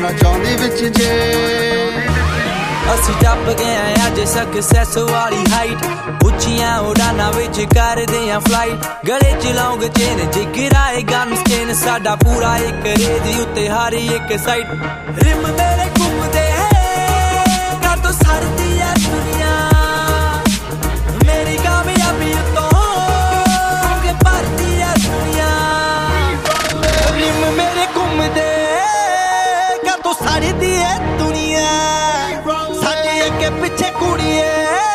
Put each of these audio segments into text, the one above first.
पाना चाहती विच जे असी टप गए अज सक्सेस वाली हाइट उच्चियां उड़ाना विच करदे आ फ्लाइट गले च लौंग चेन जिगराए गन स्किन साडा पूरा एक रेज उत्ते हर एक साइड रिम मेरे घूमदे कर तो सरदी है दुनिया मेरी कामयाबी तो के भरदी है दुनिया रिम मेरे घूमदे कर तो सरदी है दुनिया के पीछे कुड़िए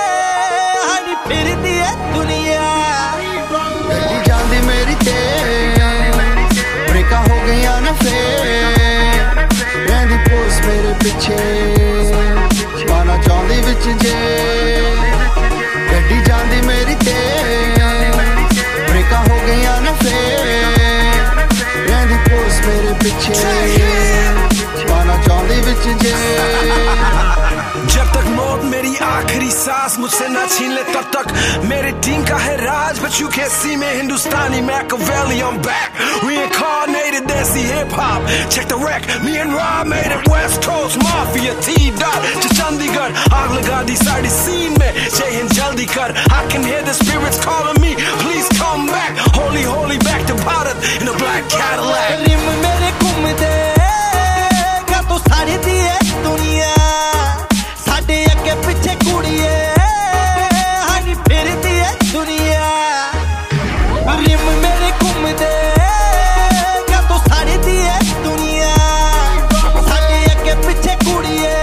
हनी फिरदी है दुनिया गड्डी जांदी मेरी ते ब्रेका हो गईयां ना फेर रहंदी पोस मेरे पीछे पाना चाहती विच जे गड्डी जांदी मेरी ते ब्रेका हो गईयां ना फेर रहंदी पोस मेरे पीछे पाना चाहती विच जे जब तक मौत मेरी आखिरी सांस मुझसे ना छीन ले तब तक मेरी टीम का है राज but you can't see me Hindustani Machiavelli I'm back reincarnated desi hip hop check the wreck me and Rob made it West Coast Mafia T-Dot to Chandigarh aag laga di side scene mein Jai Hind jaldi kar I can hear the spirits calling me please come back holy holy back to Bharat in a black Cadillac rim mere ghumde ka to sare di hai duniya के पीछे कुड़िए हनी फिरदी है दुनिया rim मेरे घूमदे क्या तो सारी दी है दुनिया साडे के पीछे कुड़िए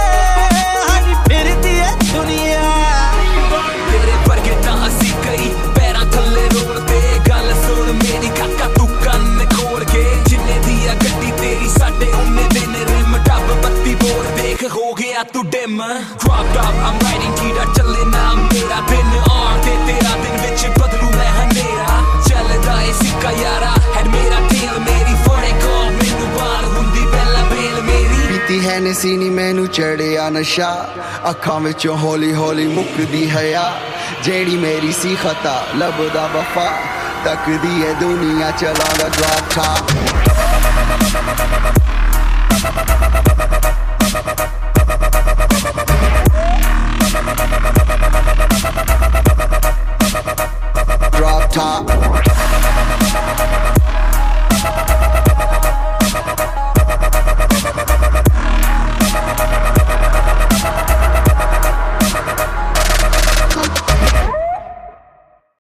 हनी फिरदी है दुनिया तेरे वर्गे तां असी कई पैरां थल्ले रोलदे गल सुन मेरी काका तू कन्न खोल के जिन्ने दी आ गड्डी तेरी साडे उन्ने दिन रिम टप बत्ती बोल देख हो गया तू dim Dropped up, I'm riding कीड़ा चले ना मेरा दिन और ते तेरा दिन विच बदलू मैं हनेरा चलदा ए सिक्का यारा हैड मेरा टेल मेरी फड़े कॉल मैनू बाल हुंदी पहला बेल मेरी पीती है नसीनी मैनू चढ़िया नशा अखां विचों हौली हौली मुकदी हया जेड़ी मेरी सी खता लभदा वफा तकदी है दुनिया चलांदा जवाब था